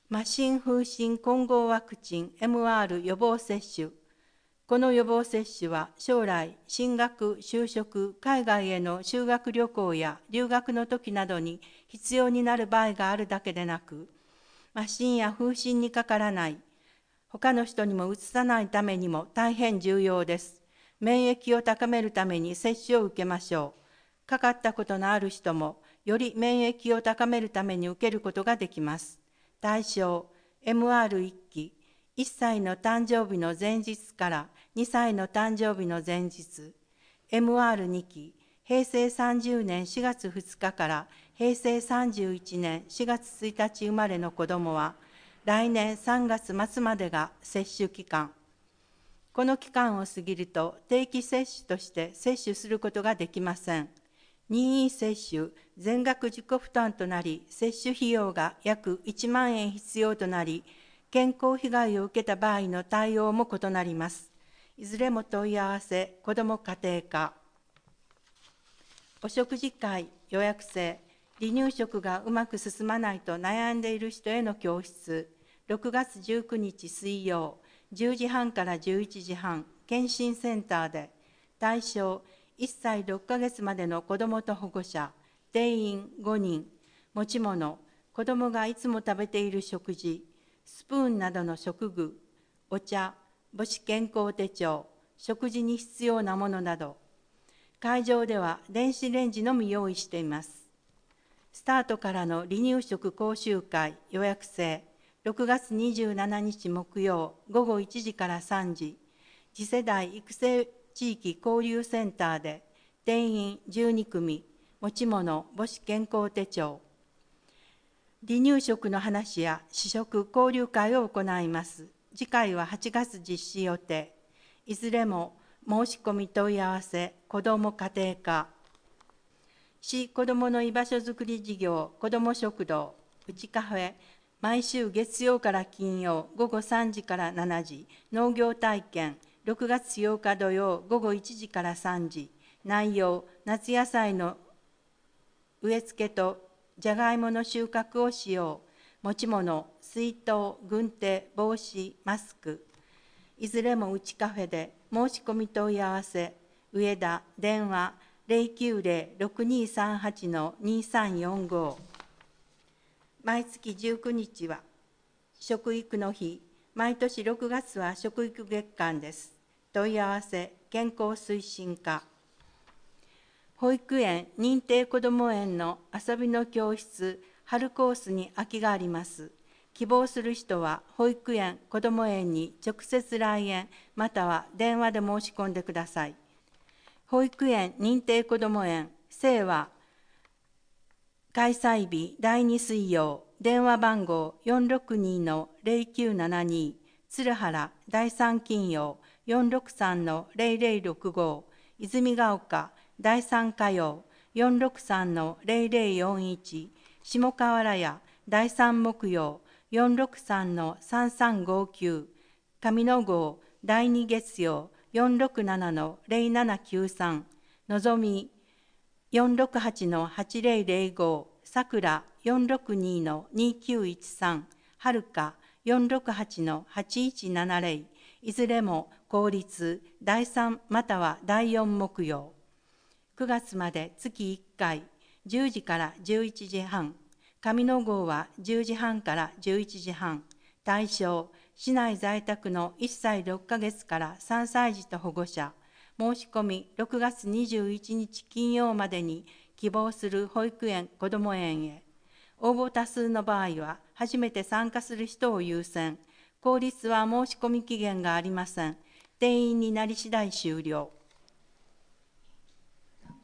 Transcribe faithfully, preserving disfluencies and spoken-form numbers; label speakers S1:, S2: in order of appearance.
S1: 麻疹風疹混合ワクチン エムアール 予防接種。この予防接種は将来、進学、就職、海外への修学旅行や留学の時などに必要になる場合があるだけでなく、麻疹や風疹にかからない、他の人にもうつさないためにも大変重要です。免疫を高めるために接種を受けましょう。かかったことのある人も、より免疫を高めるために受けることができます。対象、エムアールいち 期、いっさいの誕生日の前日からにさいの誕生日の前日、エムアールに 期、へいせいさんじゅうねんしがつふつかからへいせいさんじゅういちねんしがつついたち生まれの子どもは、来年さんがつ末までが接種期間。この期間を過ぎると定期接種として接種することができません。任意接種、全額自己負担となり、接種費用が約いちまんえん必要となり、健康被害を受けた場合の対応も異なります。いずれも問い合わせ、子ども家庭課。お食事会、予約制、離乳食がうまく進まないと悩んでいる人への教室、ろくがつじゅうくにち水曜、じゅうじはんからじゅういちじはん、健診センターで、対象いっさいろっかげつまでの子どもと保護者、定員ごにん、持ち物、子どもがいつも食べている食事、スプーンなどの食具、お茶、母子健康手帳、食事に必要なものなど、会場では電子レンジのみ用意しています。スタートからの離乳食講習会予約制、ろくがつにじゅうしちにち木曜ごごいちじからさんじ、次世代育成地域交流センターで定員じゅうにくみ、持ち物母子健康手帳。離乳食の話や試食交流会を行います。次回ははちがつ実施予定。いずれも申し込み問い合わせ、子ども家庭課。市子どもの居場所づくり事業、子ども食堂、うちカフェ、毎週月曜から金曜、午後さんじからしちじ、農業体験、ろくがつようか土曜、午後いちじからさんじ、内容、夏野菜の植え付けとじゃがいもの収穫をしよう、持ち物、水筒、軍手、帽子、マスク、いずれもうちカフェで申し込み問い合わせ、上田、電話、ゼロきゅうゼロ ろくにさんはち にさんよんご。毎月じゅうくにちは食育の日、毎年ろくがつは食育月間です。問い合わせ、健康推進課。保育園、認定こども園の遊びの教室、春コースに空きがあります。希望する人は保育園、こども園に直接来園、または電話で申し込んでください。保育園認定こども園、生は開催日だいに水曜、電話番号 よんろくに のゼロきゅうななに、鶴原だいさん金曜 よんろくさん のゼロゼロろくご、泉ヶ丘だいさん火曜 よんろくさん のゼロゼロよんいち、下河原屋だいさん木曜 よんろくさん のさんさんごきゅう、上野郷だいに月曜よんろくななのゼロななきゅうさん、のぞみよんろくはちのはちゼロゼロご、さくらよんろくにのにきゅういちさん、はるかよんろくはちのはちいちななゼロ、いずれも公立だいさんまたはだいよん木曜。くがつまで月いっかい、じゅうじからじゅういちじはん、上野郷はじゅうじはんからじゅういちじはん、対象、市内在宅のいっさいろっかげつからさんさい児と保護者、申し込みろくがつにじゅういちにち金曜までに希望する保育園、こども園へ。応募多数の場合は、初めて参加する人を優先。公立は申し込み期限がありません。定員になり次第終了。